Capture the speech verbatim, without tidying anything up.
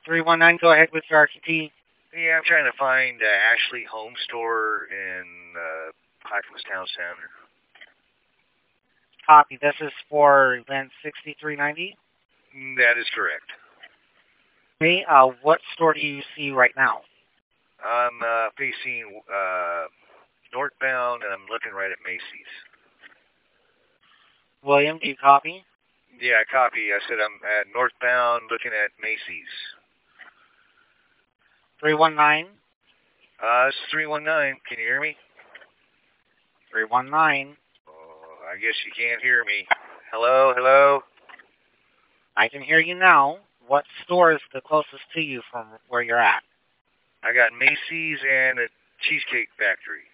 three one nine, go ahead with your R T T. Yeah, I'm trying to find uh, Ashley Home Store in uh, Clackamas Town Center. Copy. This is for event sixty-three ninety. Mm, That is correct. Okay, uh, what store do you see right now? I'm uh, facing uh, northbound, and I'm looking right at Macy's. William, do you copy? Yeah, copy. I said I'm at northbound, looking at Macy's. three one nine, Uh, it's three one nine. Can you hear me? three one nine. Oh, I guess you can't hear me. Hello, hello. I can hear you now. What store is the closest to you from where you're at? I got Macy's and a Cheesecake Factory.